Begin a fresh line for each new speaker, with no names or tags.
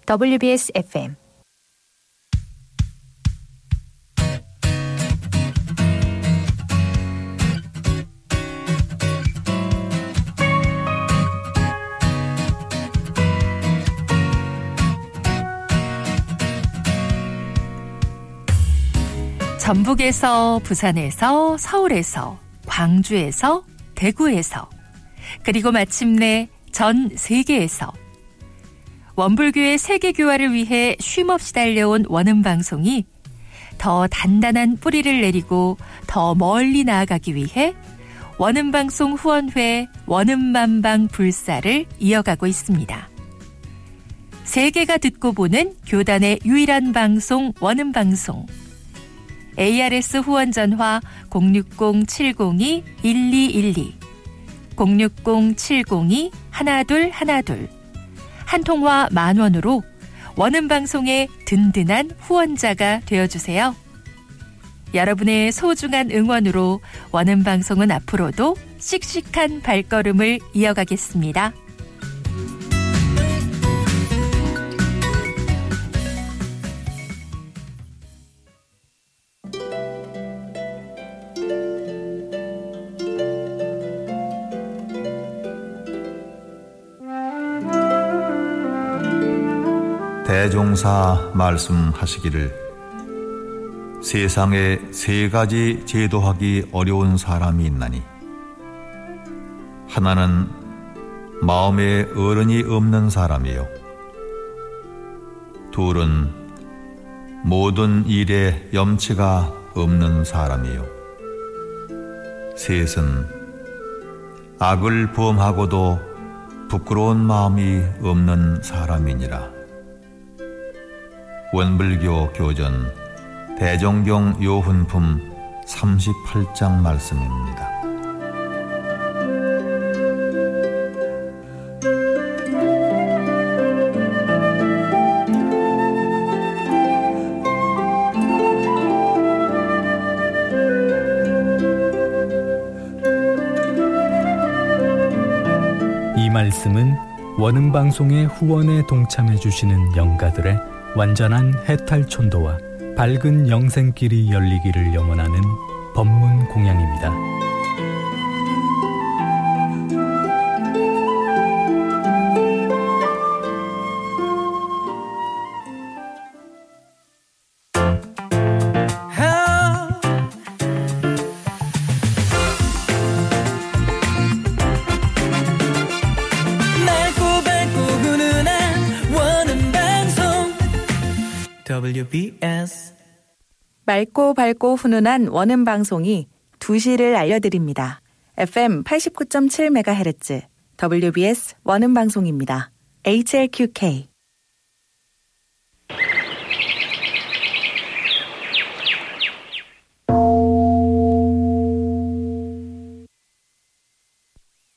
WBS FM 전북에서, 부산에서, 서울에서, 광주에서, 대구에서, 그리고 마침내 전 세계에서 원불교의 세계교화를 위해 쉼없이 달려온 원음방송이 더 단단한 뿌리를 내리고 더 멀리 나아가기 위해 원음방송 후원회 원음만방 불사를 이어가고 있습니다. 세계가 듣고 보는 교단의 유일한 방송 원음방송. ARS 후원 전화 060-702-1212 060-702-1212 한 통화 10,000원으로 원음방송의 든든한 후원자가 되어주세요. 여러분의 소중한 응원으로 원음방송은 앞으로도 씩씩한 발걸음을 이어가겠습니다.
대종사 말씀하시기를 세상에 세 가지 제도하기 어려운 사람이 있나니 하나는 마음에 어른이 없는 사람이요 둘은 모든 일에 염치가 없는 사람이요 셋은 악을 범하고도 부끄러운 마음이 없는 사람이니라. 원불교 교전 대종경 요훈품 38장 말씀입니다.
이 말씀은 원음방송의 후원에 동참해 주시는 영가들의 완전한 해탈촌도와 밝은 영생길이 열리기를 염원하는 법문 공양입니다.
WBS
맑고 밝고 훈훈한 원음 방송이 2시를 알려드립니다. FM 89.7MHz WBS 원음 방송입니다. HLQK